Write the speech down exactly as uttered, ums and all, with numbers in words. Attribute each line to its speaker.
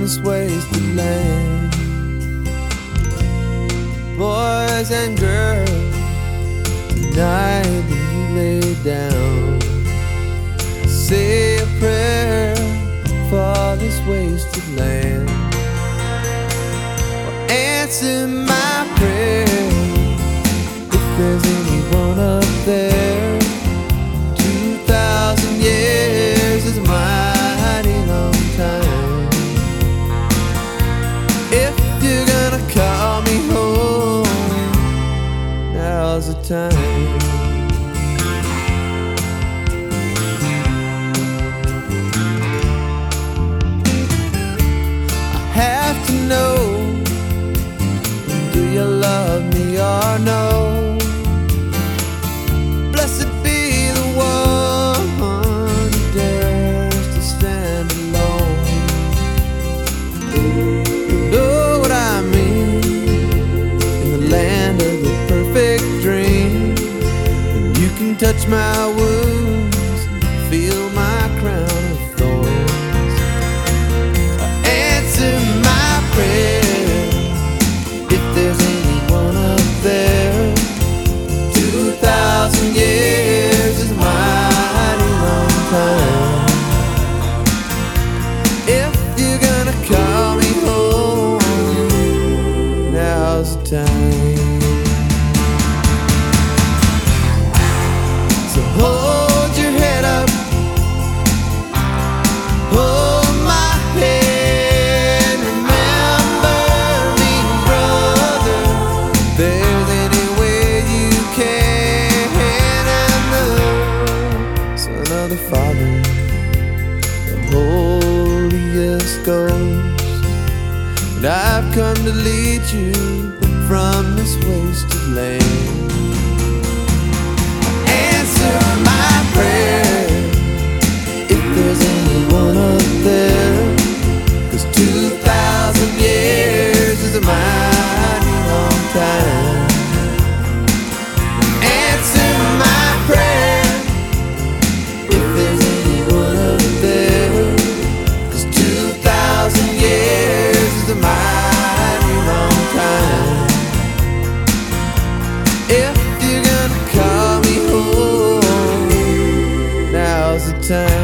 Speaker 1: this wasted land. Boys and girls, tonight when you lay down, say a prayer for this wasted land. Or answer my prayer if there's anyone up there. Two thousand years is a mighty long time. If you're gonna call me home, now's the time. I have to know, do you love me or no? Blessed be the one who dares to stand alone. You know what I mean, in the land of the perfect dream. You can touch my wounds, feel my crown of thorns. Answer my prayer if there's anyone up there. Two thousand years is a mighty long time. If you're gonna call me home, now's the time. So hold your head up, hold my hand, remember me, brother. There's any way you can. I'm the Son of the Father, the holiest Ghost, and I've come to lead you from this wasted land. Answer my prayer if there's anyone up there, 'cause two thousand years is a mighty long time. Answer my prayer if there's anyone up there, 'cause two thousand years is a mighty long time. If you're gonna call me home, now's the time.